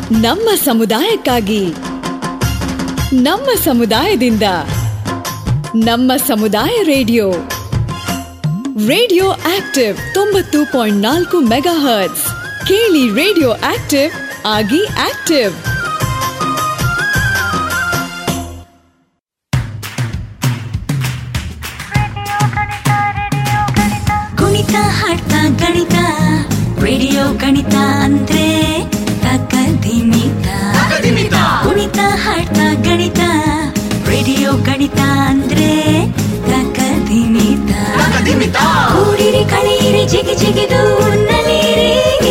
ನಮ್ಮ ಸಮುದಾಯಕ್ಕಾಗಿ, ನಮ್ಮ ಸಮುದಾಯದಿಂದ, ನಮ್ಮ ಸಮುದಾಯ ರೇಡಿಯೋ ಆಕ್ಟಿವ್ 90.4 ಮೆಗಾಹರ್ಟ್ಸ್. ಕೇಳಿ ರೇಡಿಯೋ ಆಕ್ಟಿವ್, ಆಗಿ ಆಕ್ಟಿವ್. ಕುಣಿತ ಹಾಡ್ತಾ ಗಣಿತ, ರೇಡಿಯೋ ಗಣಿತ ಅಂದ್ರೆ ತಕದಿಮಿತ. ಕುಣಿತ ಹಾಡ್ತಾ ಗಣಿತ, ರೇಡಿಯೋ ಗಣಿತ ಅಂದ್ರೆ ತಕದಿಮಿತ. ಕೂಡಿರಿ ಕಳೀರಿ ಜಿಗಿ ಜಿಗಿದು ನಲೀರಿ,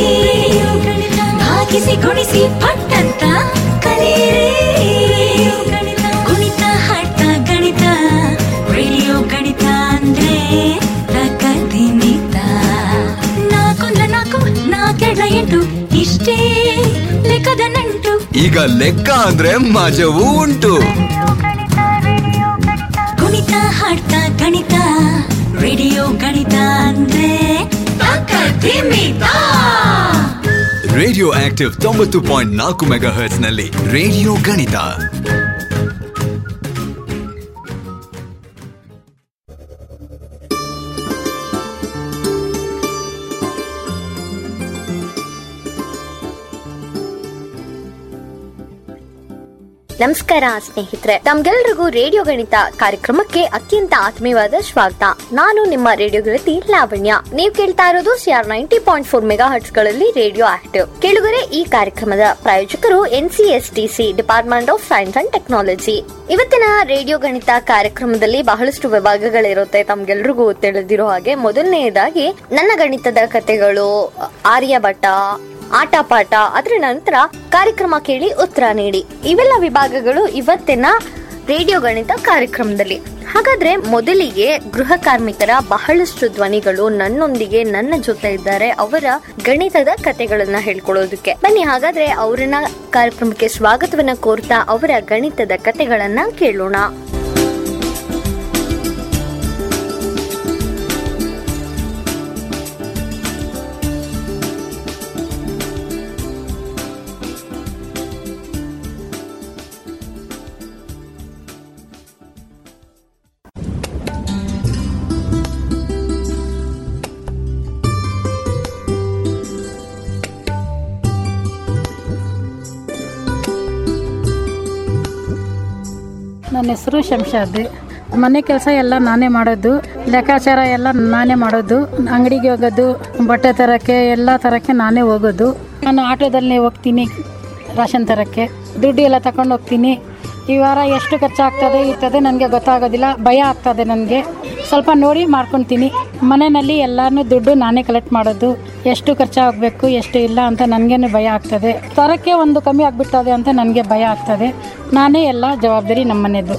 ಭಾಗಿಸಿ ಗುಣಿಸಿ ಪಟ್ಟಂತ ಕಲೀರಿ. ಕುಣಿತ ಹಾಡ್ತಾ ಗಣಿತ, ರೇಡಿಯೋ ಗಣಿತ ಅಂದ್ರೆ ತಕದಿಮಿತ. 4 4 4 8 ಇಷ್ಟೇ ಲೆಕ್ಕದ ನಂಟು. ಈಗ ಲೆಕ್ಕ ಅಂದ್ರೆ ಮಜವೂ ಉಂಟು. ಕುಣಿತ ಹಾಡ್ತಾ ಗಣಿತ, ರೇಡಿಯೋ ಗಣಿತ ಅಂದ್ರೆ ತಕದಿಮಿತ. ರೇಡಿಯೋ ಆಕ್ಟಿವ್ 90.4 ಮೆಗಾಹರ್ಟ್ಸ್ ನಲ್ಲಿ ರೇಡಿಯೋ ಗಣಿತ. ನಮಸ್ಕಾರ ಸ್ನೇಹಿತರೆ, ತಮ್ಗೆಲ್ರಿಗೂ ರೇಡಿಯೋ ಗಣಿತ ಕಾರ್ಯಕ್ರಮಕ್ಕೆ ಅತ್ಯಂತ ಆತ್ಮೀಯವಾದ ಸ್ವಾಗತ. ನಾನು ನಿಮ್ಮ ರೇಡಿಯೋ ಗೆಳತಿ ಲಾವಣ್ಯ. ನೀವು ಕೇಳ್ತಾ ಇರೋದು CR 90.4 ಮೆಗಾಹರ್ಟ್ಸ್ ಗಳಲ್ಲಿ ರೇಡಿಯೋ ಆಕ್ಟಿವ್. ಕೇಳುಗರೆ, ಈ ಕಾರ್ಯಕ್ರಮದ ಪ್ರಾಯೋಜಕರು NCSTC, department of science and technology. ಇವತ್ತಿನ ರೇಡಿಯೋ ಗಣಿತ ಕಾರ್ಯಕ್ರಮದಲ್ಲಿ ಬಹಳಷ್ಟು ವಿಭಾಗಗಳಿರುತ್ತೆ, ತಮ್ಗೆಲ್ರಿಗೂ ತಿಳಿದಿರೋ ಹಾಗೆ. ಮೊದಲನೆಯದಾಗಿ ನನ್ನ ಗಣಿತದ ಕಥೆಗಳು, ಆರ್ಯಭಟ, ಆಟ ಪಾಠ, ಅದರ ನಂತರ ಕಾರ್ಯಕ್ರಮ ಕೇಳಿ ಉತ್ತರ ನೀಡಿ, ಇವೆಲ್ಲ ವಿಭಾಗಗಳು ಇವತ್ತಿನ ರೇಡಿಯೋ ಗಣಿತ ಕಾರ್ಯಕ್ರಮದಲ್ಲಿ. ಹಾಗಾದ್ರೆ ಮೊದಲಿಗೆ ಗೃಹ ಕಾರ್ಮಿಕರ ಬಹಳಷ್ಟು ಧ್ವನಿಗಳು ನನ್ನೊಂದಿಗೆ ನನ್ನ ಜೊತೆ ಇದ್ದಾರೆ, ಅವರ ಗಣಿತದ ಕಥೆಗಳನ್ನ ಹೇಳ್ಕೊಳ್ಳೋದಕ್ಕೆ. ಬನ್ನಿ ಹಾಗಾದ್ರೆ ಅವರನ್ನ ಕಾರ್ಯಕ್ರಮಕ್ಕೆ ಸ್ವಾಗತವನ್ನ ಕೋರ್ತಾ ಅವರ ಗಣಿತದ ಕಥೆಗಳನ್ನ ಕೇಳೋಣ. ನನ್ನ ಹೆಸರು ಶಂಶಾದ್. ಮನೆ ಕೆಲಸ ಎಲ್ಲ ನಾನೇ ಮಾಡೋದು, ಲೆಕ್ಕಾಚಾರ ಎಲ್ಲ ನಾನೇ ಮಾಡೋದು, ಅಂಗಡಿಗೆ ಹೋಗೋದು, ಬಟ್ಟೆ ತರಕ್ಕೆ ಎಲ್ಲ ತರಕ್ಕೆ ನಾನೇ ಹೋಗೋದು. ನಾನು ಆಟೋದಲ್ಲಿ ಹೋಗ್ತೀನಿ ರಾಷನ್ ತರಕ್ಕೆ, ದುಡ್ಡು ಎಲ್ಲ ತಗೊಂಡು ಹೋಗ್ತೀನಿ. ಈ ವಾರ ಎಷ್ಟು ಖರ್ಚಾಗ್ತದೆ ಇರ್ತದೆ ನನಗೆ ಗೊತ್ತಾಗೋದಿಲ್ಲ, ಭಯ ಆಗ್ತದೆ ನನಗೆ. ಸ್ವಲ್ಪ ನೋಡಿ ಮಾಡ್ಕೊತೀನಿ. ಮನೆಯಲ್ಲಿ ಎಲ್ಲಾನು ದುಡ್ಡು ನಾನೇ ಕಲೆಕ್ಟ್ ಮಾಡೋದು, ಎಷ್ಟು ಖರ್ಚಾಗಬೇಕು ಎಷ್ಟು ಇಲ್ಲ ಅಂತ ನನಗೇನು ಭಯ ಆಗ್ತದೆ. ತರಕ್ಕೆ ಒಂದು ಕಮ್ಮಿ ಆಗಿಬಿಡ್ತದೆ ಅಂತ ನನಗೆ ಭಯ ಆಗ್ತದೆ. ನಾನೇ ಎಲ್ಲ ಜವಾಬ್ದಾರಿ ನಮ್ಮ ಮನೆಯದು.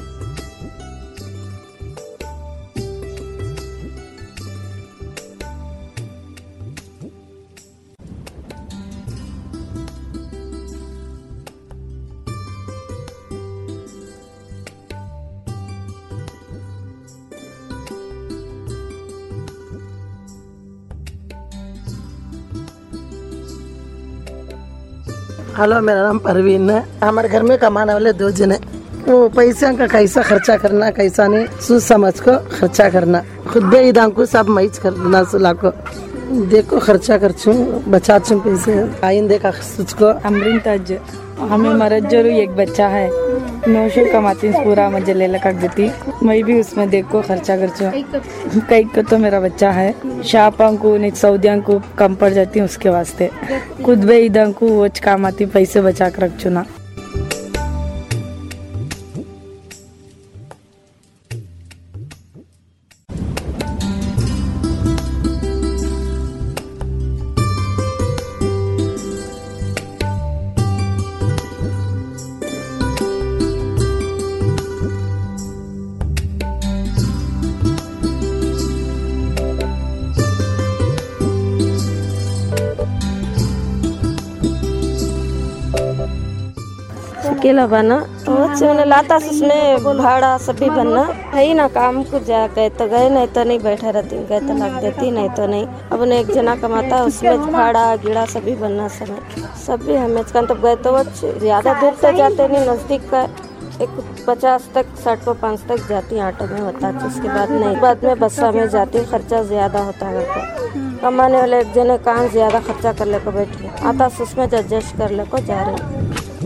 हेलो, मेरा नाम परवीन है। हमारे घर में कमाने वाले 2 जने, वो पैसे का कैसा खर्चा करना कैसा नहीं सोच समझ को खर्चा करना. खुद भी इधर को सब मैच करना सुला को देखो खर्चा करचू बचा चू पैसे आइंदे का सोच को. अमरीन ताज, हमें मरद जरूर एक बच्चा है, 900 कमाती पूरा मुझे ले लगा देती. मैं भी उसमें देखो खर्चा करचू. कई को तो मेरा बच्चा है, शापां को नहीं सऊदियां को कम पड़ जाती उसके वास्ते. खुद भी इधर को वो काम आती, पैसे बचा कर रखचू ना. अकेला बना मैंने लाता उसमें भाड़ा सभी बनना है ही ना। काम को जा गए तो गए, नहीं तो नहीं बैठे रहती, गए तो लग देती, नहीं तो नहीं। अब ने एक जना कमाता उसमें भाड़ा गिड़ा सभी बनना समय सभी हमें तो गए तो ज्यादा दूर तो जाते नहीं, नजदीक का एक 50 तक 60 को 5 तक जाती ऑटो में होता है। उसके बाद नहीं, बाद में बसा में जाती, खर्चा ज्यादा होता है। कमाने वाले एक जने कहाँ ज्यादा खर्चा कर ले को बैठी आता उसमें एडजस्ट कर ले को जा रहे।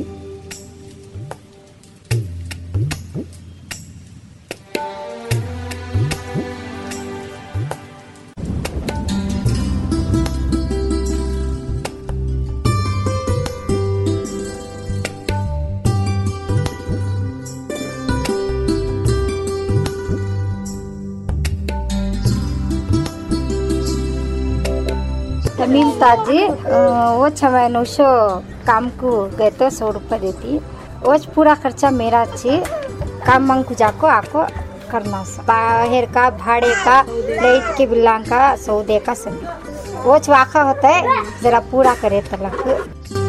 तमिल ताजी वो छवे 900 काम को गए तो 100 रुपये देती। वो पूरा खर्चा मेरा अच्छी काम मंग को जाको आको करना सा बाहर का भाड़े का लाइट के बिल्ला का सौदे का सभी वो वाखा होता है जरा पूरा करे तलक।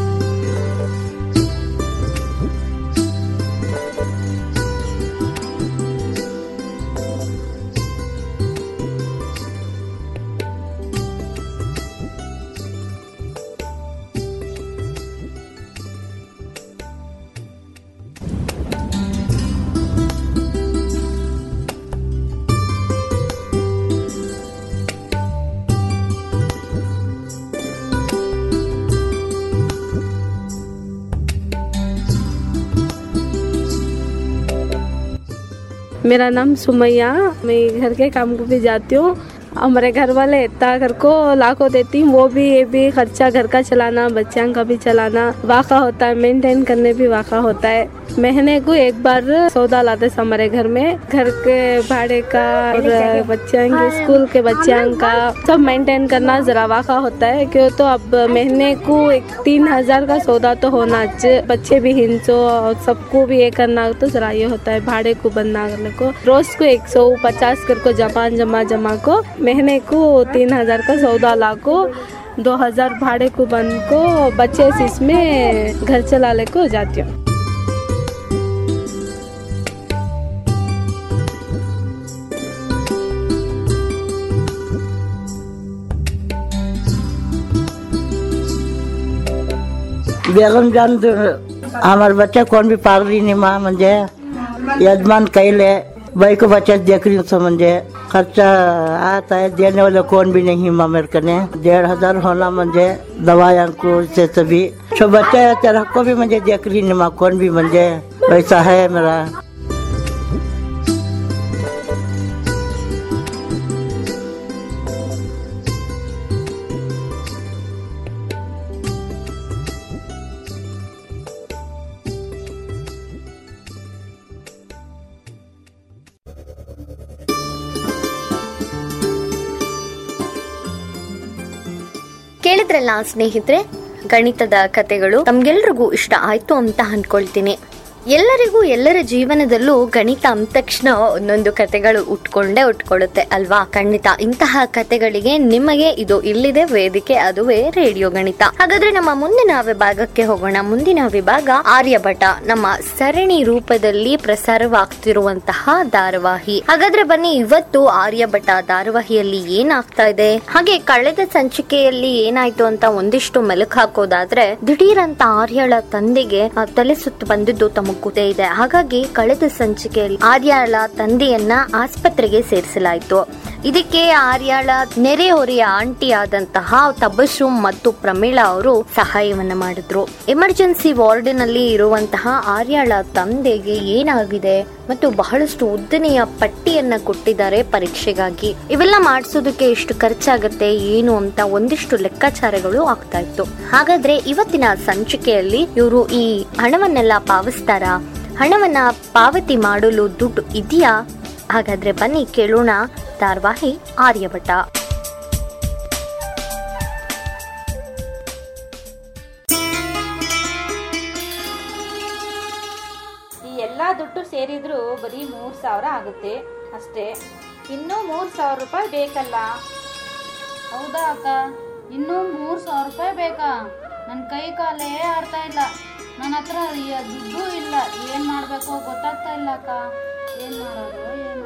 मेरा नाम सुमैया, मैं घर के काम को भी जाती हूँ। हमारे घर वाले इतना घर को लाखों देती हूँ, वो भी ये भी खर्चा घर का चलाना, बच्चों का भी चलाना वाका होता है, मेंटेन करने भी वाका होता है। महीने को एक बार सौदा लाते हमारे घर में, घर के भाड़े का और बच्चों के स्कूल के बच्चों का सब मेंटेन करना जरा वाका होता है। क्यों तो अब महीने को 3000 का सौदा तो होना, बच्चे भी हिंसो और सबको भी ये करना, तो जरा ये होता है भाड़े को बनना करने को। रोज को 150 कर को जमा को महीने को 3000 का सौदा ला को 2000 भाड़े को बन को बच्चे इसमें घर चला ले को जाती हूँ। बेगम जान हमारे बच्चा कौन भी पागली नहीं माँ म्हणजे यजमान कैले भाई को बच्चा देख रही हूँ म्हणजे खर्चा आता है, देने वाले कौन भी नहीं माँ मेरे कने 1500 होना म्हणजे दवाइयाँ को से सभी जो बच्चा है तेरा को भी म्हणजे देख रही नहीं माँ कौन भी म्हणजे वैसा है मेरा। ಕೇಳಿದ್ರಲ್ಲ ಸ್ನೇಹಿತರೆ, ಗಣಿತದ ಕತೆಗಳು ತಮ್ಗೆಲ್ರಿಗೂ ಇಷ್ಟ ಆಯ್ತು ಅಂತ ಅನ್ಕೊಳ್ತೀನಿ. ಎಲ್ಲರಿಗೂ ಎಲ್ಲರ ಜೀವನದಲ್ಲೂ ಗಣಿತ ಅಂದ ತಕ್ಷಣ ಒಂದೊಂದು ಕತೆಗಳು ಉಟ್ಕೊಳ್ಳುತ್ತೆ ಅಲ್ವಾ? ಖಂಡಿತ ಇಂತಹ ಕತೆಗಳಿಗೆ ನಿಮಗೆ ಇದು ಇಲ್ಲಿದೆ ವೇದಿಕೆ, ಅದುವೇ ರೇಡಿಯೋ ಗಣಿತ. ಹಾಗಾದ್ರೆ ನಮ್ಮ ಮುಂದಿನ ವಿಭಾಗಕ್ಕೆ ಹೋಗೋಣ. ಮುಂದಿನ ವಿಭಾಗ ಆರ್ಯಭಟ, ನಮ್ಮ ಸರಣಿ ರೂಪದಲ್ಲಿ ಪ್ರಸಾರವಾಗ್ತಿರುವಂತಹ ಧಾರಾವಾಹಿ. ಹಾಗಾದ್ರೆ ಬನ್ನಿ, ಇವತ್ತು ಆರ್ಯಭಟ ಧಾರಾವಾಹಿಯಲ್ಲಿ ಏನಾಗ್ತಾ ಇದೆ, ಹಾಗೆ ಕಳೆದ ಸಂಚಿಕೆಯಲ್ಲಿ ಏನಾಯ್ತು ಅಂತ ಒಂದಿಷ್ಟು ಮೆಲುಕು ಹಾಕೋದಾದ್ರೆ, ದಿಢೀರ್ ಅಂತ ಆರ್ಯಳ ತಂದೆಗೆ ತಲೆ ಸುತ್ತು ಬಂದಿದ್ದು ಗೊತ್ತೇ ಇದೆ. ಹಾಗಾಗಿ ಕಳೆದ ಸಂಚಿಕೆಯಲ್ಲಿ ಆರ್ಯಾಳ ತಂದೆಯನ್ನ ಆಸ್ಪತ್ರೆಗೆ ಸೇರಿಸಲಾಯಿತು. ಇದಕ್ಕೆ ಆರ್ಯಾಳ ನೆರೆಹೊರೆಯ ಆಂಟಿ ಆದಂತಹ ತಬಸ್ಸುಮ್ ಮತ್ತು ಪ್ರಮೀಳಾ ಅವರು ಸಹಾಯವನ್ನ ಮಾಡಿದ್ರು. ಎಮರ್ಜೆನ್ಸಿ ವಾರ್ಡಿನಲ್ಲಿ ಇರುವಂತಹ ಆರ್ಯಾಳ ತಂದೆಗೆ ಏನಾಗಿದೆ ಮತ್ತು ಬಹಳಷ್ಟು ಉದ್ದನೆಯ ಪಟ್ಟಿಯನ್ನ ಕೊಟ್ಟಿದ್ದಾರೆ ಪರೀಕ್ಷೆಗಾಗಿ. ಇವೆಲ್ಲ ಮಾಡಿಸೋದಕ್ಕೆ ಎಷ್ಟು ಖರ್ಚಾಗುತ್ತೆ ಏನು ಅಂತ ಒಂದಿಷ್ಟು ಲೆಕ್ಕಾಚಾರಗಳು ಆಗ್ತಾ ಇತ್ತು. ಹಾಗಾದ್ರೆ ಇವತ್ತಿನ ಸಂಚಿಕೆಯಲ್ಲಿ ಇವರು ಈ ಹಣವನ್ನೆಲ್ಲ ಪಾವತಿಸ್ತಾರ? ಹಣವನ್ನ ಪಾವತಿ ಮಾಡಲು ದುಡ್ಡು ಇದೆಯಾ? ಹಾಗಾದ್ರೆ ಬನ್ನಿ ಕೇಳೋಣ ಧಾರಾವಾಹಿ ಆರ್ಯಭಟ. ಈ ಎಲ್ಲ ದುಡ್ಡು ಸೇರಿದ್ರು ಬರೀ 3000 ಆಗುತ್ತೆ ಅಷ್ಟೇ. ಇನ್ನೂ 3000 ರೂಪಾಯಿ ಬೇಕಲ್ಲ? ಹೌದಾ ಅಕ್ಕ, ಇನ್ನೂ 3000 ರೂಪಾಯಿ ಬೇಕಾ? ನನ್ನ ಕೈ ಕಾಲೇ ಆಡ್ತಾ ಇಲ್ಲ. ನನ್ನ ಹತ್ರ ದುಡ್ಡು ಇಲ್ಲ, ಏನು ಮಾಡಬೇಕು ಗೊತ್ತಾಗ್ತಾ ಇಲ್ಲ ಅಕ್ಕ. ಏನು ಮಾಡೋದು ಏನು?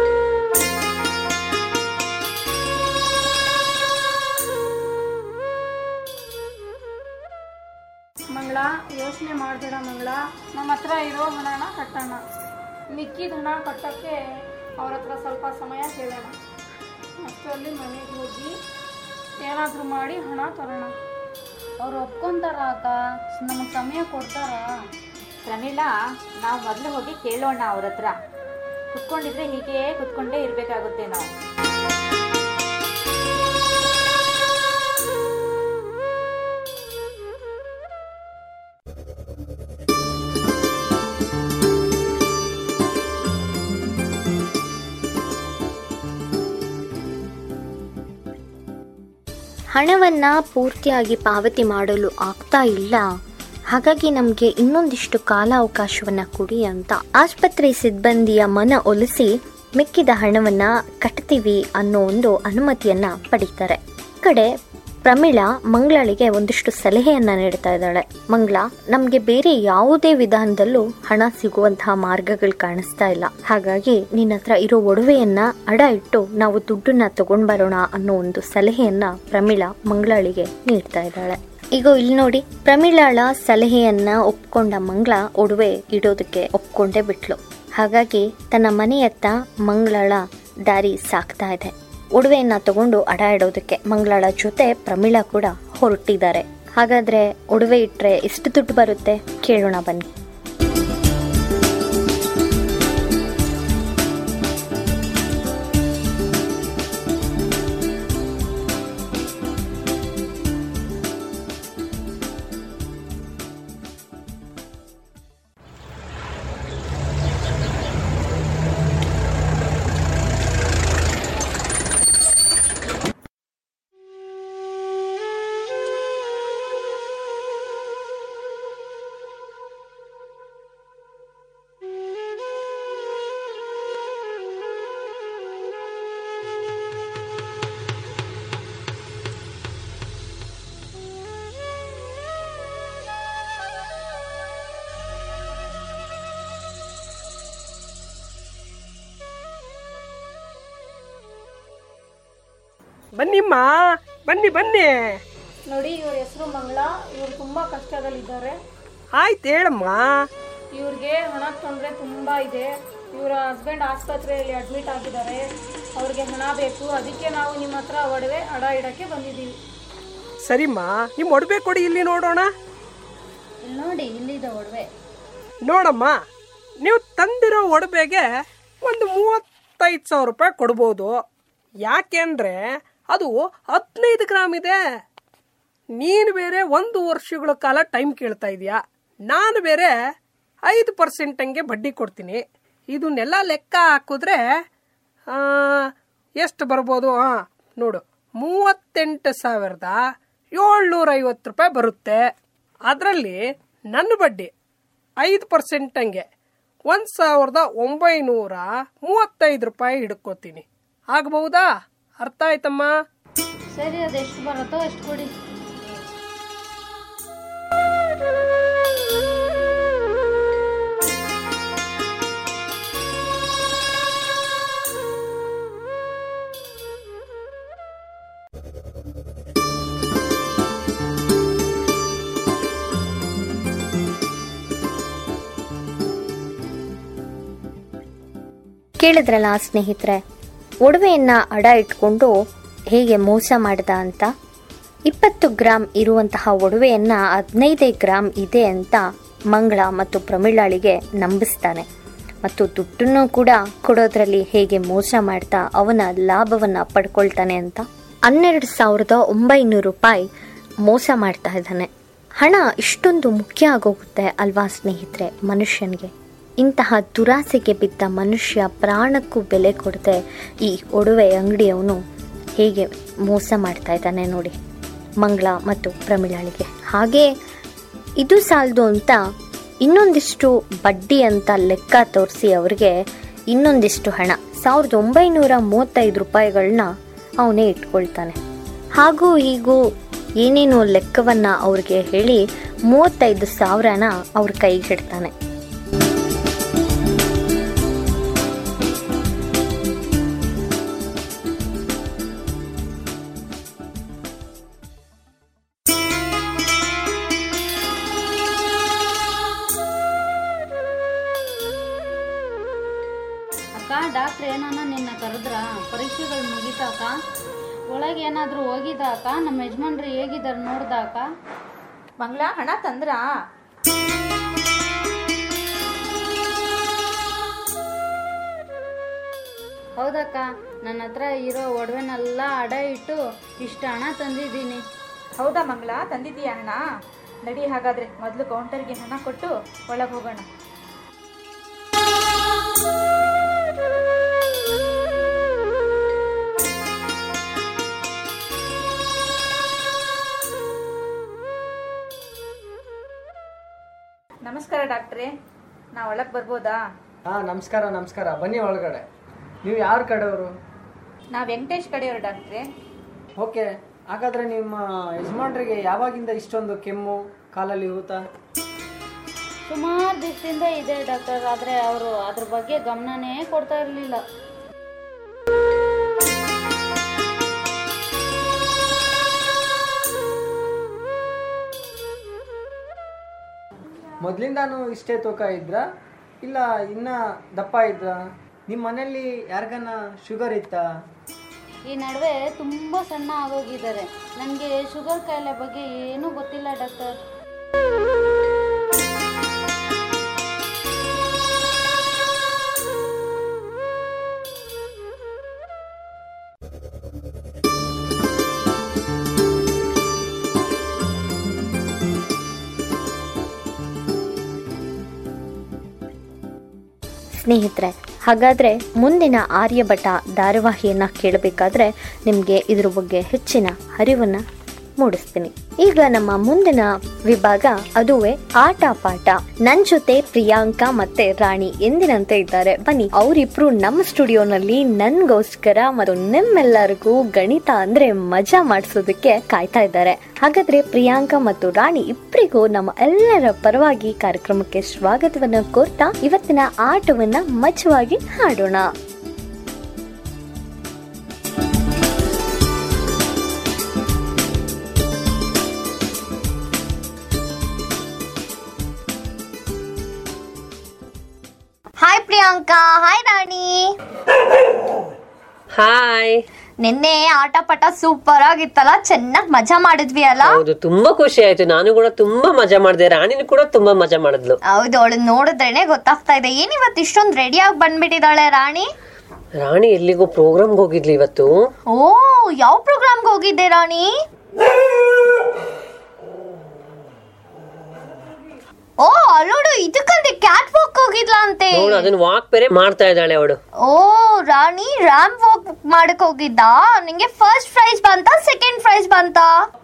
ಮಂಗಳ, ಯೋಚನೆ ಮಾಡಬೇಡ ಮಂಗಳ. ನಮ್ಮ ಹತ್ರ ಇರೋ ಹಣನ ಕಟ್ಟೋಣ. ಮಿಕ್ಕಿದ ಹಣ ಕಟ್ಟೋಕ್ಕೆ ಅವ್ರ ಹತ್ರ ಸ್ವಲ್ಪ ಸಮಯ ಕೇಳೋಣ. ಅಷ್ಟರಲ್ಲಿ ಮನೆಗೆ ಹೋಗಿ ಏನಾದರೂ ಮಾಡಿ ಹಣ ತರೋಣ. ಅವ್ರು ಒಪ್ಕೊಂತಾರ ಅಕ್ಕ? ನಮಗೆ ಸಮಯ ಕೊಡ್ತಾರ? ಪ್ರಮೀಳಾ, ನಾವು ಮೊದಲು ಹೋಗಿ ಕೇಳೋಣ ಅವ್ರ ಹತ್ರ. ಕುತ್ಕೊಂಡಿದ್ರೆ ಹೀಗೆ ಕುತ್ಕೊಂಡೇ ಇರಬೇಕಾಗುತ್ತೆ ನಾವು. ಹಣವನ್ನ ಪೂರ್ತಿಯಾಗಿ ಪಾವತಿ ಮಾಡಲು ಆಗ್ತಾ ಇಲ್ಲ, ಹಾಗಾಗಿ ನಮಗೆ ಇನ್ನೊಂದಿಷ್ಟು ಕಾಲಾವಕಾಶವನ್ನ ಕೊಡಿ ಅಂತ ಆಸ್ಪತ್ರೆ ಸಿಬ್ಬಂದಿಯ ಮನ ಒಲಿಸಿ ಮಿಕ್ಕಿದ ಹಣವನ್ನ ಕಟ್ತೀವಿ ಅನ್ನೋ ಒಂದು ಅನುಮತಿಯನ್ನ ಪಡೀತಾರೆ. ಕಡೆ ಪ್ರಮೀಳಾ ಮಂಗಳಳಿಗೆ ಒಂದಿಷ್ಟು ಸಲಹೆಯನ್ನ ನೀಡ್ತಾ ಇದ್ದಾಳೆ. ಮಂಗಳಾ, ನಮ್ಗೆ ಬೇರೆ ಯಾವುದೇ ವಿಧಾನದಲ್ಲೂ ಹಣ ಸಿಗುವಂತಹ ಮಾರ್ಗಗಳು ಕಾಣಿಸ್ತಾ ಇಲ್ಲ, ಹಾಗಾಗಿ ನಿನ್ನ ಹತ್ರ ಇರೋ ಒಡವೆಯನ್ನ ಅಡ ಇಟ್ಟು ನಾವು ದುಡ್ಡನ್ನ ತಗೊಂಡ್ ಬರೋಣ ಅನ್ನೋ ಒಂದು ಸಲಹೆಯನ್ನ ಪ್ರಮೀಳಾ ಮಂಗಳಳಿಗೆ ನೀಡ್ತಾ ಇದ್ದಾಳೆ. ಈಗ ಇಲ್ಲಿ ನೋಡಿ, ಪ್ರಮೀಳಾಳ ಸಲಹೆಯನ್ನ ಒಪ್ಕೊಂಡ ಮಂಗಳ ಒಡವೆ ಇಡೋದಕ್ಕೆ ಒಪ್ಕೊಂಡೇ ಬಿಟ್ಲು. ಹಾಗಾಗಿ ತನ್ನ ಮನೆಯತ್ತ ಮಂಗಳಾಳ ದಾರಿ ಸಾಕ್ತಾ ಇದೆ. ಒಡವೆಯನ್ನ ತಗೊಂಡು ಅಡ ಇಡೋದಕ್ಕೆ ಮಂಗಳಾಳ ಜೊತೆ ಪ್ರಮೀಳಾ ಕೂಡ ಹೊರಟಿದ್ದಾರೆ. ಹಾಗಾದ್ರೆ ಒಡವೆ ಇಟ್ರೆ ಎಷ್ಟು ದುಡ್ಡು ಬರುತ್ತೆ ಕೇಳೋಣ ಬನ್ನಿ. ಬನ್ನಿಮ್ಮ, ಬನ್ನಿ ಬನ್ನಿ. ನೋಡಿ, ಇವ್ರ ಹೆಸರು ಮಂಗಳ. ಇವ್ರು ತುಂಬಾ ಕಷ್ಟದಲ್ಲಿದ್ದಾರೆ. ಆಯ್ತು ಹೇಳಮ್ಮ. ಇವ್ರಿಗೆ ಹಣ ತೊಂದರೆ ತುಂಬಾ ಇದೆ. ಇವರ ಹಸ್ಬೆಂಡ್ ಆಸ್ಪತ್ರೆಯಲ್ಲಿ ಅಡ್ಮಿಟ್ ಆಗಿದ್ದಾರೆ. ಅವ್ರಿಗೆ ಹಣ ಬೇಕು. ಅದಕ್ಕೆ ನಾವು ನಿಮ್ಮ ಹತ್ರ ಒಡವೆ ಅಡ ಇಡಕ್ಕೆ ಬಂದಿದ್ದೀವಿ. ಸರಿಮ್ಮ, ನಿಮ್ಮ ಒಡವೆ ಕೊಡಿ, ಇಲ್ಲಿ ನೋಡೋಣ. ನೋಡಿ, ಇಲ್ಲಿದೆ ಒಡವೆ. ನೋಡಮ್ಮ, ನೀವು ತಂದಿರೋ ಒಡವೆಗೆ ಒಂದು 35,000 ರೂಪಾಯಿ ಕೊಡ್ಬೋದು. ಯಾಕೆಂದ್ರೆ ಅದು 15 ಗ್ರಾಮ್ ಇದೆ. ನೀನು ಬೇರೆ 1 ವರ್ಷಗಳ ಕಾಲ ಟೈಮ್ ಕೇಳ್ತಾ ಇದೀಯಾ, ನಾನು ಬೇರೆ 5% ಹಂಗೆ ಬಡ್ಡಿ ಕೊಡ್ತೀನಿ. ಇದನ್ನೆಲ್ಲ ಲೆಕ್ಕ ಹಾಕಿದ್ರೆ ಎಷ್ಟು ಬರ್ಬೋದು? ನೋಡು, 38,750 ರೂಪಾಯಿ ಬರುತ್ತೆ. ಅದರಲ್ಲಿ ನನ್ನ ಬಡ್ಡಿ 5% ಹಂಗೆ 1,935 ರೂಪಾಯಿ ಹಿಡ್ಕೋತೀನಿ. ಆಗಬಹುದಾ? ಅರ್ಥ ಆಯ್ತಮ್ಮ? ಸರಿ, ಅದೆಷ್ಟು ಬರುತ್ತೋ ಎಷ್ಟು ಕೊಡಿ. ಕೇಳಿದ್ರಲ್ಲ ಸ್ನೇಹಿತರೆ, ಒಡವೆಯನ್ನ ಅಡ ಇಟ್ಕೊಂಡು ಹೇಗೆ ಮೋಸ ಮಾಡ್ದ ಅಂತ. 20 ಗ್ರಾಮ್ ಇರುವಂತಹ ಒಡವೆಯನ್ನ 15 ಗ್ರಾಮ್ ಇದೆ ಅಂತ ಮಂಗಳ ಮತ್ತು ಪ್ರಮೀಳಾಳಿಗೆ ನಂಬಿಸ್ತಾನೆ. ಮತ್ತು ದುಡ್ಡನ್ನು ಕೂಡ ಕೊಡೋದ್ರಲ್ಲಿ ಹೇಗೆ ಮೋಸ ಮಾಡ್ತಾ ಅವನ ಲಾಭವನ್ನ ಪಡ್ಕೊಳ್ತಾನೆ ಅಂತ 12,900 ರೂಪಾಯಿ ಮೋಸ ಮಾಡ್ತಾ ಇದ್ದಾನೆ. ಹಣ ಇಷ್ಟೊಂದು ಮುಖ್ಯ ಆಗೋಗುತ್ತೆ ಅಲ್ವಾ ಸ್ನೇಹಿತರೆ ಮನುಷ್ಯನಿಗೆ. ಇಂತಹ ದುರಾಸೆಗೆ ಬಿದ್ದ ಮನುಷ್ಯ ಪ್ರಾಣಕ್ಕೂ ಬೆಲೆ ಕೊಡದೆ ಈ ಒಡವೆ ಅಂಗಡಿಯವನು ಹೇಗೆ ಮೋಸ ಮಾಡ್ತಾ ಇದ್ದಾನೆ ನೋಡಿ ಮಂಗಳ ಮತ್ತು ಪ್ರಮೀಳಾಳಿಗೆ. ಹಾಗೆ ಇದು ಸಾಲದು ಅಂತ ಇನ್ನೊಂದಿಷ್ಟು ಬಡ್ಡಿ ಅಂತ ಲೆಕ್ಕ ತೋರಿಸಿ ಅವರಿಗೆ ಇನ್ನೊಂದಿಷ್ಟು ಹಣ 1,935 ರೂಪಾಯಿಗಳನ್ನ ಅವನೇ ಇಟ್ಕೊಳ್ತಾನೆ. ಹಾಗೂ ಹೀಗೂ ಏನೇನೋ ಲೆಕ್ಕವನ್ನ ಅವ್ರಿಗೆ ಹೇಳಿ 35,000ನ ಅವ್ರ ಕೈಗೆ ಹಿಡ್ತಾನೆ. ಅಕ್ಕ, ಡಾಕ್ಟ್ರ್ ಏನಾನ ನಿನ್ನ ಕರೆದ್ರ? ಪರೀಕ್ಷೆಗಳು ಮುಗಿತಾಕ? ಒಳಗೆ ಏನಾದರೂ ಹೋಗಿದ್ದ ಅಕ್ಕ? ನಮ್ಮ ಯಜಮಾನ್ರು ಹೇಗಿದ್ದಾರೆ ನೋಡ್ದ ಅಕ್ಕ? ಮಂಗಳ, ಹಣ ತಂದ್ರ? ಹೌದಕ್ಕ, ನನ್ನ ಹತ್ರ ಇರೋ ಒಡವೆನೆಲ್ಲ ಅಡ ಇಟ್ಟು ಇಷ್ಟು ಹಣ ತಂದಿದ್ದೀನಿ. ಹೌದಾ ಮಂಗಳ, ತಂದಿದ್ದೀಯ ಹಣ? ನಡಿ, ಹಾಗಾದ್ರೆ ಮೊದಲು ಕೌಂಟರ್ಗೆ ಹಣ ಕೊಟ್ಟು ಒಳಗೆ ಹೋಗೋಣ. ನಮಸ್ಕಾರ ಡಾಕ್ಟ್ರೇ, ನಾ ಒಳಗೆ ಬರ್ಬೋದಾ? ನಮಸ್ಕಾರ ನಮಸ್ಕಾರ, ಬನ್ನಿ ಒಳಗಡೆ. ನೀವು ಯಾರ ಕಡೆಯವರು? ನಾ ವೆಂಕಟೇಶ್ ಕಡೆಯವರು ಡಾಕ್ಟ್ರೇ. ಓಕೆ, ಹಾಗಾದ್ರೆ ನಿಮ್ಮ ಯಜಮಾನ್ರಿಗೆ ಯಾವಾಗಿಂದ ಇಷ್ಟೊಂದು ಕೆಮ್ಮು, ಕಾಲಲ್ಲಿ ಊತ? ಸುಮಾರು ದಿವಸದಿಂದ ಇದೆ ಡಾಕ್ಟರ್, ಆದರೆ ಅವರು ಅದ್ರ ಬಗ್ಗೆ ಗಮನನೇ ಕೊಡ್ತಾ ಇರಲಿಲ್ಲ. ಮೊದಲಿಂದಾನು ಇಷ್ಟೇ ತೂಕ ಇದ್ರಾ ಇಲ್ಲ ಇನ್ನ ದಪ್ಪ ಇದ್ರಾ? ನಿಮ್ಮ ಮನೆಯಲ್ಲಿ ಯಾರಿಗನ್ನ ಶುಗರ್ ಇತ್ತಾ? ಈ ನಡುವೆ ತುಂಬ ಸಣ್ಣ ಆಗೋಗಿದ್ದಾರೆ. ನನಗೆ ಶುಗರ್ ಕಾಯಿಲೆ ಬಗ್ಗೆ ಏನೂ ಗೊತ್ತಿಲ್ಲ ಡಾಕ್ಟರ್. ಸ್ನೇಹಿತರೆ, ಹಾಗಾದರೆ ಮುಂದಿನ ಆರ್ಯಭಟ ಧಾರಾವಾಹಿಯನ್ನು ಕೇಳಬೇಕಾದ್ರೆ ನಿಮಗೆ ಇದ್ರ ಬಗ್ಗೆ ಹೆಚ್ಚಿನ ಅರಿವನ್ನು ಮೂಡಿಸ್ತೀನಿ. ಈಗ ನಮ್ಮ ಮುಂದಿನ ವಿಭಾಗ ಅದುವೇ ಆಟ ಪಾಠ. ನನ್ ಜೊತೆ ಪ್ರಿಯಾಂಕಾ ಮತ್ತೆ ರಾಣಿ ಎಂದಿನಂತೆ ಇದ್ದಾರೆ. ಬನ್ನಿ, ಅವರಿಬ್ರು ನಮ್ಮ ಸ್ಟುಡಿಯೋನಲ್ಲಿ ನನ್ಗೋಸ್ಕರ ಮತ್ತು ನಿಮ್ಮೆಲ್ಲರಿಗೂ ಗಣಿತ ಅಂದ್ರೆ ಮಜಾ ಮಾಡಿಸೋದಕ್ಕೆ ಕಾಯ್ತಾ ಇದ್ದಾರೆ. ಹಾಗಾದ್ರೆ ಪ್ರಿಯಾಂಕಾ ಮತ್ತು ರಾಣಿ ಇಬ್ಬರಿಗೂ ನಮ್ಮ ಎಲ್ಲರ ಪರವಾಗಿ ಕಾರ್ಯಕ್ರಮಕ್ಕೆ ಸ್ವಾಗತವನ್ನ ಕೋರ್ತಾ ಇವತ್ತಿನ ಆಟವನ್ನ ಮಜವಾಗಿ ಹಾಡೋಣ. Hi Priyanka. Hi Rani. Hi. ನಿನ್ನೆ ಆಟ ಪಾಠ ಸೂಪರ್ ಆಗಿತ್ತಲ್ಲ, ಚೆನ್ನಾಗಿ ಮಜಾ ಮಾಡಿದ್ವಿ ಅಲ್ಲ? ಹೌದು, ತುಂಬಾ ಖುಷಿ ಆಯ್ತು. ನಾನು ಕೂಡ ತುಂಬಾ ಮಜಾ ಮಾಡಿದೆ, ರಾಣಿನೂ ಕೂಡ ತುಂಬಾ ಮಜಾ ಮಾಡಿದ್ಲು. ಹೌದು, ಅವಳು ನೋಡಿದ್ರೇನೆ ಗೊತ್ತಾಗ್ತಾ ಇದೆ. ಏನಿವತ್ತು ಇಷ್ಟೊಂದು ರೆಡಿ ಆಗಿ ಬಂದ್ಬಿಟ್ಟಿದ್ದಾಳೆ ರಾಣಿ? ರಾಣಿ ಎಲ್ಲಿಗೋ ಪ್ರೋಗ್ರಾಮ್ಗೆ ಹೋಗಿದ್ಲಿ ಇವತ್ತು. ಓ, ಯಾವ ಪ್ರೋಗ್ರಾಮ್ಗೆ ಹೋಗಿದ್ದೆ ರಾಣಿ? ಓ, ಅಲ್ಲೋಡು, ಇದಕ್ಕಂತೆ ಕ್ಯಾಟ್ ವಾಕ್ ಹೋಗಿದ್ಲಾ ಅಂತೆ. ಅದನ್ನ ವಾಕ್ ಬೇರೆ ಮಾಡ್ತಾ ಇದ್ದಾಳೆ ಅವಳು. ಓ ರಾಣಿ, ರ್ಯಾಂಪ್ ವಾಕ್ ಮಾಡಕ್ ಹೋಗಿದ್ದ? ನಿಂಗೆ ಫಸ್ಟ್ ಪ್ರೈಸ್ ಬಂತ, ಸೆಕೆಂಡ್ ಪ್ರೈಸ್ ಬಂತ?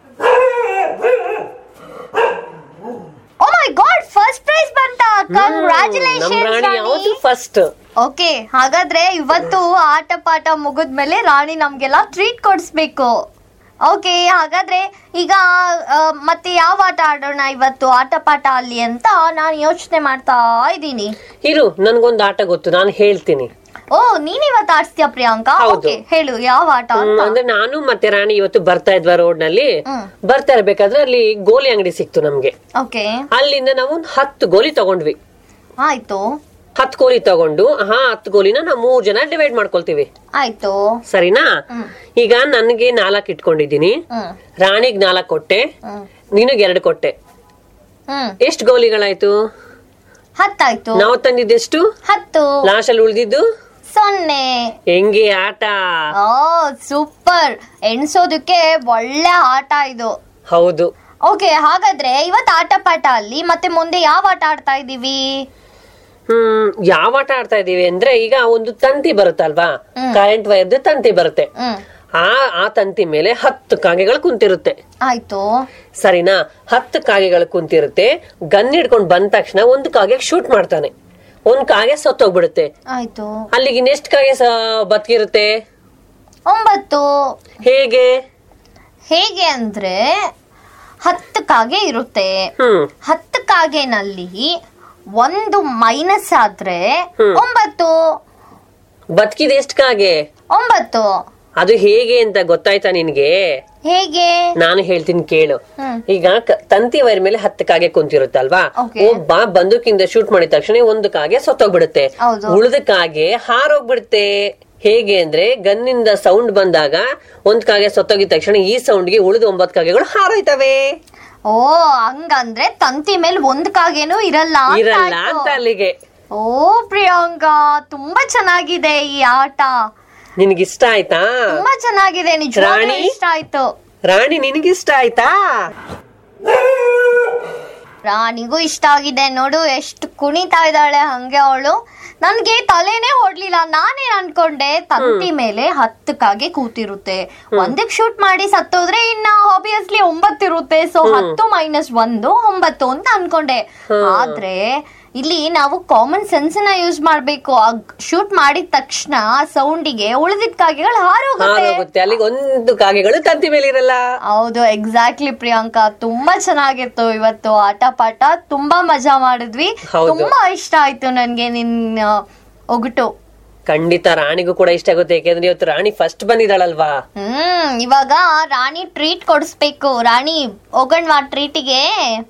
Oh my god, first prize ಬಂತ. Congratulations first. ಓಕೆ, ಹಾಗಾದ್ರೆ ಇವತ್ತು ಆಟ ಪಾಠ ಮುಗಿದ್ಮೇಲೆ ರಾಣಿ ನಮ್ಗೆಲ್ಲ ಟ್ರೀಟ್ ಕೊಡಿಸ್ಬೇಕು. ಓಕೆ, ಹಾಗಾದ್ರೆ ಈಗ ಮತ್ತೆ ಯಾವ ಆಟ ಆಡೋಣ ಇವತ್ತು ಆಟ ಪಾಠ ಅಲ್ಲಿ ಅಂತ ನಾನು ಯೋಚನೆ ಮಾಡ್ತಾ ಇದ್ದೀನಿ. ಇರು, ನನ್ಗೊಂದು ಆಟ ಗೊತ್ತು, ನಾನು ಹೇಳ್ತೀನಿ. ಓ, ನೀನ್ ಇವತ್ತು ಆಡ್ಸ್ತೀಯ ಪ್ರಿಯಾಂಕಾ? ಓಕೆ, ಹೇಳು ಯಾವ ಆಟ ಅಂದ್ರೆ ನಾನು ಮತ್ತೆ ರಾಣಿ ಇವತ್ತು ಬರ್ತಾ ಇದ್ವಾ ರೋಡ್ ನಲ್ಲಿ. ಬರ್ತಾ ಇರ್ಬೇಕಾದ್ರೆ ಅಲ್ಲಿ ಗೋಲಿ ಅಂಗಡಿ ಸಿಕ್ತು ನಮ್ಗೆ. ಓಕೆ, ಅಲ್ಲಿಂದ ನಾವು 10 ಗೋಲಿ ತಗೊಂಡ್ವಿ. ಆಯ್ತು, 10 ಗೋಲಿ ತಗೊಂಡು 10 ಗೋಲಿನ ನಾವು 3 ಜನ ಡಿವೈಡ್ ಮಾಡ್ಕೊಳ್ತೀವಿ. ಆಯ್ತು, ಸರಿನಾ? ಈಗ ನನ್ಗೆ 4 ಇಟ್ಕೊಂಡಿದ್ದೀನಿ, ರಾಣಿಗ್ 4 ಕೊಟ್ಟೆ, ನಿನಗೆ 2 ಕೊಟ್ಟೆ. ಎಷ್ಟು ಗೋಲಿಗಳಾಯ್ತು? 10 ಆಯ್ತು. ನಾವು ತಂದಿದ್ದೆಷ್ಟು? 10. ಲಾಸ್ಟ್ ಅಲ್ಲಿ ಉಳಿದಿದ್ದು 0. ಹೆಂಗೆ ಆಟ? ಓ ಸೂಪರ್, ಎಣ್ಸೋದಕ್ಕೆ ಒಳ್ಳೆ ಆಟ ಇದು. ಹೌದು. ಓಕೆ, ಹಾಗಾದ್ರೆ ಇವತ್ತು ಆಟ ಪಾಠ ಅಲ್ಲಿ ಮತ್ತೆ ಮುಂದೆ ಯಾವ ಆಟ ಆಡ್ತಾ ಇದೀವಿ? ಯಾವ ಆಟ ಆಡ್ತಾ ಇದೀವಿ ಅಂದ್ರೆ, ಈಗ ಒಂದು ತಂತಿ ಬರುತ್ತಲ್ವಾ, ಕರೆಂಟ್ ವೈರ್ದು ತಂತಿ ಬರುತ್ತೆ. ಆ ತಂತಿ ಮೇಲೆ 10 ಕಾಗೆಗಳು ಕುಂತಿರುತ್ತೆ. ಆಯ್ತು, ಸರಿನಾ? 10 ಕಾಗೆಗಳು ಕುಂತಿರುತ್ತೆ. ಗನ್ ಹಿಡ್ಕೊಂಡು ಬಂದ ತಕ್ಷಣ ಒಂದು ಕಾಗೆ ಶೂಟ್ ಮಾಡ್ತಾನೆ, ಒಂದ್ ಕಾಗೆ ಸತ್ತೋಗ್ಬಿಡುತ್ತೆ. ಆಯ್ತು, ಅಲ್ಲಿಗೆ ಇನ್ನೆಷ್ಟು ಕಾಗೆ ಬದುಕಿರುತ್ತೆ? 9. ಹೇಗೆ ಹೇಗೆ ಅಂದ್ರೆ 10 ಕಾಗೆ ಇರುತ್ತೆ. 10 ಕಾಗೆನಲ್ಲಿ 1 ಮೈನಸ್ ಆದ್ರೆ 9. ಬದುಕಿದ ಎಷ್ಟು ಕಾಗೆ? 9. ಅದು ಹೇಗೆ ಅಂತ ಗೊತ್ತಾಯ್ತಾ ನಿನ್ಗೆ? ಹೇಗೆ? ನಾನು ಹೇಳ್ತೀನಿ ಕೇಳು. ಈಗ ತಂತಿ ವೈರ್ ಮೇಲೆ 10 ಕಾಗೆ ಕುಂತಿರುತ್ತಲ್ವಾ, ಒಬ್ಬ ಬಂದೂಕಿಂದ ಶೂಟ್ ಮಾಡಿದ ತಕ್ಷಣ 1 ಕಾಗೆ ಸತ್ತೋಗ್ಬಿಡುತ್ತೆ, ಉಳಿದ ಕಾಗೆ ಹಾರೋಗ್ಬಿಡುತ್ತೆ. ಹೇಗೆ ಅಂದ್ರೆ ಗನ್ನಿಂದ ಸೌಂಡ್ ಬಂದಾಗ 1 ಕಾಗೆ ಸತ್ತೋಗಿದ ತಕ್ಷಣ ಈ ಸೌಂಡ್ಗೆ ಉಳಿದ 9 ಕಾಗೆಗಳು ಹಾರೋಯ್ತವೆ. ಓ, ಹಂಗಂದ್ರೆ ತಂತಿ ಮೇಲೆ 1 ಕಾಗೆನೂ ಇರಲ್ಲ ಅಂತ ಅಲ್ಲಿಗೆ. ಓ ಪ್ರಿಯಾಂಕಾ, ತುಂಬಾ ಚೆನ್ನಾಗಿದೆ ಈ ಆಟ. ನಿನಗಿಷ್ಟ ಆಯ್ತಾ? ತುಂಬಾ ಚೆನ್ನಾಗಿದೆ, ನಿಜವಾಗ್ಲೂ ಇಷ್ಟ ಆಯ್ತು. ರಾಣಿ, ನಿನಗಿಷ್ಟ ಆಯ್ತಾ? ರಾಣಿಗೂ ಇಷ್ಟ ಆಗಿದೆ. ನೋಡು ಎಷ್ಟು ಕುಣಿತಾ ಇದ್ದಾಳೆ ಹಂಗೆ ಅವಳು. ನನ್ಗೆ ತಲೆನೇ ಹೊಡ್ಲಿಲ್ಲ. ನಾನೇನ್ ಅನ್ಕೊಂಡೆ ತಂತಿ ಮೇಲೆ 10 ಕಾಗೆ ಕೂತಿರುತ್ತೆ, 1ಕ್ಕೆ ಶೂಟ್ ಮಾಡಿ ಸತ್ತೋದ್ರೆ ಇನ್ನ ಆಬ್ವಿಯಸ್ಲಿ 9 ಇರುತ್ತೆ. ಸೊ 10 ಮೈನಸ್ 1 9 ಅಂತ ಅನ್ಕೊಂಡೆ. ಆದ್ರೆ ಇಲ್ಲಿ ನಾವು ಕಾಮನ್ ಸೆನ್ಸ್ ನ ಯೂಸ್ ಮಾಡ್ಬೇಕು. ಶೂಟ್ ಮಾಡಿದ ತಕ್ಷಣ ಸೌಂಡಿಗೆ ಉಳಿದಿದ್ದ ಕಾಗೆಗಳು ಹಾರೋಗುತ್ತೆ, ಅಲ್ಲಿಗೆ 1 ಕಾಗೆಗಳು ತಂತಿ ಮೇಲೆ ಇರಲ್ಲ. ಹೌದು, ಎಕ್ಸಾಕ್ಟ್ಲಿ ಪ್ರಿಯಾಂಕಾ. ತುಂಬಾ ಚೆನ್ನಾಗಿತ್ತು ಇವತ್ತು ಆಟ ಪಾಠ, ತುಂಬಾ ಮಜಾ ಮಾಡಿದ್ವಿ. ತುಂಬಾ ಇಷ್ಟ ಆಯ್ತು ನನ್ಗೆ ನಿನ್ನ ಒಗಟು. ಖಂಡಿತ ರಾಣಿಗೂ ಕೂಡ ಇಷ್ಟ ಆಗುತ್ತೆ, ಯಾಕೆಂದ್ರೆ ಇವತ್ತು ರಾಣಿ ಫಸ್ಟ್ ಬಂದಿದ್ದಾಳಲ್ವಾ. ಇವಾಗ ರಾಣಿ ಟ್ರೀಟ್ ಕೊಡಿಸ್ಬೇಕು. ರಾಣಿ ಹೋಗಣ್ವಾ ಟ್ರೀಟಿಗೆ?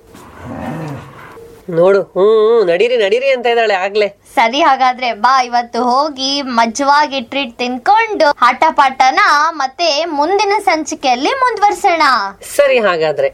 ನೋಡು, ನಡೀರಿ ನಡೀರಿ ಅಂತ ಇದ್ದಾಳೆ ಆಗ್ಲೇ. ಸರಿ, ಹಾಗಾದ್ರೆ ಬಾ, ಇವತ್ತು ಹೋಗಿ ಮಜವಾಗಿ ಟ್ರೀಟ್ ತಿನ್ಕೊಂಡು ಆಟ ಪಾಠನ ಮತ್ತೆ ಮುಂದಿನ ಸಂಚಿಕೆಯಲ್ಲಿ ಮುಂದುವರ್ಸೋಣ. ಸರಿ, ಹಾಗಾದ್ರೆ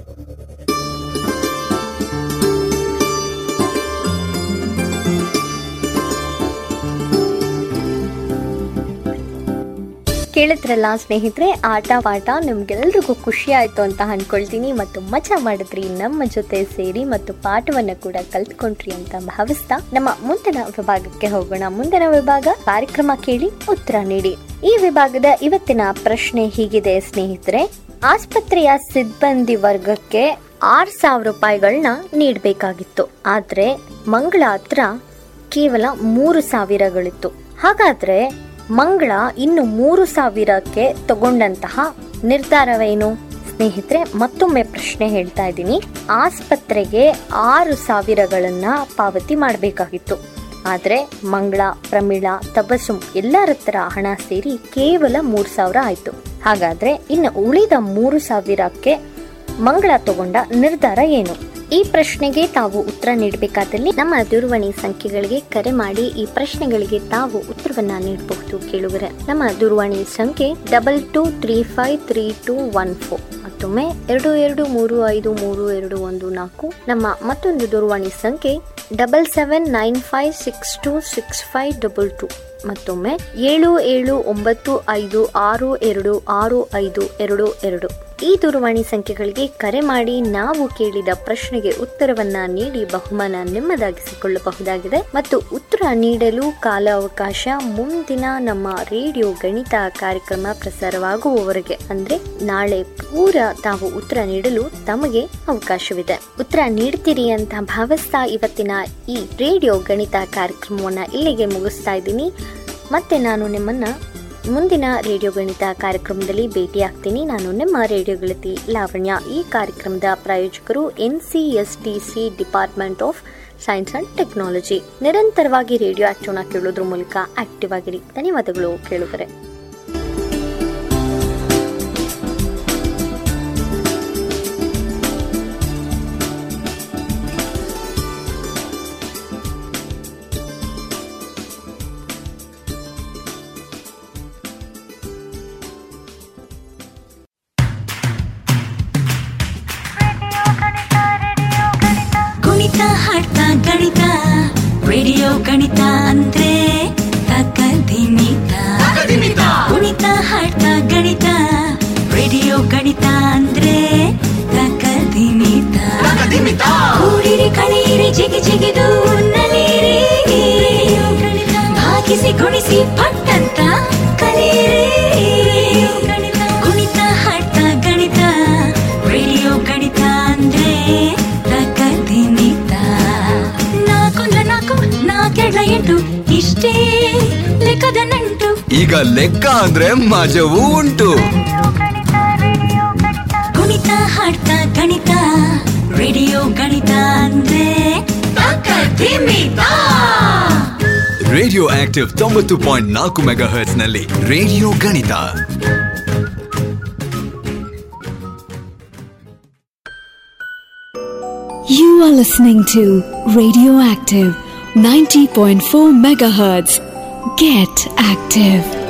ಕೇಳಿದ್ರಲ್ಲ ಸ್ನೇಹಿತರೆ, ಆಟ ಪಾಠ ನಿಮ್ಗೆಲ್ರಿಗೂ ಖುಷಿ ಆಯ್ತು ಅಂತ ಅನ್ಕೊಳ್ತೀನಿ ಮತ್ತು ಮಜಾ ಮಾಡಿದ್ರಿ ನಮ್ಮ ಜೊತೆ ಸೇರಿ ಮತ್ತು ಪಾಠವನ್ನ ಕೂಡ ಕಲ್ತ್ಕೊಂಡ್ರಿ ಅಂತ ಭಾವಿಸ್ತಾ ನಮ್ಮ ಮುಂದಿನ ವಿಭಾಗಕ್ಕೆ ಹೋಗೋಣ. ಮುಂದಿನ ವಿಭಾಗ ಕಾರ್ಯಕ್ರಮ ಕೇಳಿ ಉತ್ತರ ನೀಡಿ. ಈ ವಿಭಾಗದ ಇವತ್ತಿನ ಪ್ರಶ್ನೆ ಹೀಗಿದೆ ಸ್ನೇಹಿತರೆ. ಆಸ್ಪತ್ರೆಯ ಸಿಬ್ಬಂದಿ ವರ್ಗಕ್ಕೆ 6,000 ರೂಪಾಯಿಗಳನ್ನ ನೀಡಬೇಕಾಗಿತ್ತು, ಆದ್ರೆ ಮಂಗಳ ಹತ್ರ ಕೇವಲ 3,000ಗಳಿತ್ತು. ಹಾಗಾದ್ರೆ ಮಂಗಳ ಇನ್ನು 3,000ಕ್ಕೆ ತಗೊಂಡಂತಹ ನಿರ್ಧಾರವೇನು? ಸ್ನೇಹಿತರೆ, ಮತ್ತೊಮ್ಮೆ ಪ್ರಶ್ನೆ ಹೇಳ್ತಾ ಇದ್ದೀನಿ. ಆಸ್ಪತ್ರೆಗೆ 6,000ಗಳನ್ನ ಪಾವತಿ ಮಾಡಬೇಕಾಗಿತ್ತು, ಆದ್ರೆ ಮಂಗಳ, ಪ್ರಮೀಳಾ, ತಬಸುಂ ಎಲ್ಲರ ಹತ್ರ ಹಣ ಸೇರಿ ಕೇವಲ 3,000 ಆಯ್ತು. ಹಾಗಾದ್ರೆ ಇನ್ನು ಉಳಿದ 3,000ಕ್ಕೆ ಮಂಗಳ ತಗೊಂಡ ನಿರ್ಧಾರ ಏನು? ಈ ಪ್ರಶ್ನೆಗೆ ತಾವು ಉತ್ತರ ನೀಡಬೇಕಾದಲ್ಲಿ ನಮ್ಮ ದೂರವಾಣಿ ಸಂಖ್ಯೆಗಳಿಗೆ ಕರೆ ಮಾಡಿ ಈ ಪ್ರಶ್ನೆಗಳಿಗೆ ತಾವು ಉತ್ತರವನ್ನ ನೀಡಬಹುದು. ಕೇಳುಗರೆ, ನಮ್ಮ ದೂರವಾಣಿ ಸಂಖ್ಯೆ 22353214, ಮತ್ತೊಮ್ಮೆ 22353214. ನಮ್ಮ ಮತ್ತೊಂದು ದೂರವಾಣಿ ಸಂಖ್ಯೆ 7795626522, ಮತ್ತೊಮ್ಮೆ 7795626522. ಈ ದೂರವಾಣಿ ಸಂಖ್ಯೆಗಳಿಗೆ ಕರೆ ಮಾಡಿ ನಾವು ಕೇಳಿದ ಪ್ರಶ್ನೆಗೆ ಉತ್ತರವನ್ನ ನೀಡಿ ಬಹುಮಾನ ನಿಮ್ಮದಾಗಿಸಿಕೊಳ್ಳಬಹುದಾಗಿದೆ. ಮತ್ತು ಉತ್ತರ ನೀಡಲು ಕಾಲಾವಕಾಶ ಮುಂದಿನ ನಮ್ಮ ರೇಡಿಯೋ ಗಣಿತ ಕಾರ್ಯಕ್ರಮ ಪ್ರಸಾರವಾಗುವವರೆಗೆ, ಅಂದ್ರೆ ನಾಳೆ ಪೂರ ತಾವು ಉತ್ತರ ನೀಡಲು ತಮಗೆ ಅವಕಾಶವಿದೆ. ಉತ್ತರ ನೀಡ್ತೀರಿ ಅಂತ ಭಾವಿಸ್ತಾ ಇವತ್ತಿನ ಈ ರೇಡಿಯೋ ಗಣಿತ ಕಾರ್ಯಕ್ರಮವನ್ನ ಇಲ್ಲಿಗೆ ಮುಗಿಸ್ತಾ ಇದ್ದೀನಿ. ಮತ್ತೆ ನಾನು ನಿಮ್ಮನ್ನ ಮುಂದಿನ ರೇಡಿಯೋ ಗಣಿತ ಕಾರ್ಯಕ್ರಮದಲ್ಲಿ ಭೇಟಿಯಾಗ್ತೀನಿ. ನಾನು ನಿಮ್ಮ ರೇಡಿಯೋ ಗೆಳತಿ ಲಾವಣ್ಯ. ಈ ಕಾರ್ಯಕ್ರಮದ ಪ್ರಾಯೋಜಕರು NCSTC department of science and technology. ನಿರಂತರವಾಗಿ ರೇಡಿಯೋ ಆಕ್ಟಿವ್ನ ಕೇಳೋದ್ರ ಮೂಲಕ ಆಕ್ಟಿವ್ ಆಗಿರಿ. ಧನ್ಯವಾದಗಳು ಕೇಳುಗರೆ. ಹಾಡ್ತಾ ಗಣಿತ ರೇಡಿಯೋ ಗಣಿತ ಅಂದ್ರೆ ತಕದಿಮಿತ. ಕುಣಿತ ಹಾಡ್ತಾ ಗಣಿತ ರೇಡಿಯೋ ಗಣಿತ ಅಂದ್ರೆ ತಕದಿಮಿತ. ಕೂಡಿರಿ ಕಳೆಯಿರಿ ಜಿಗಿ ಜಿಗಿದು ನಲಿಯಿರಿ, ಭಾಗಿಸಿ ಗುಣಿಸಿ ಪಟ್ಟಂತ ಕಲಿಯಿರಿ. ಕುಣಿತ ಹಾಡ್ತಾ ಗಣಿತ ರೇಡಿಯೋ ಗಣಿತ ಅಂದ್ರೆ ಇಷ್ಟೇ ಲೆಕ್ಕದ ನಂಟು. ಈಗ ಲೆಕ್ಕ ಅಂದ್ರೆ ಮಜವೂ ಉಂಟು. ಕುಣಿತ ಹಾಡ್ತಾ ರೇಡಿಯೋ ಆಕ್ಟಿವ್ 90.4 ಮೆಗಾಹರ್ಟ್ಸ್ ನಲ್ಲಿ ರೇಡಿಯೋ ಗಣಿತ. You are listening to Radio Active 90.4 megahertz. Get active.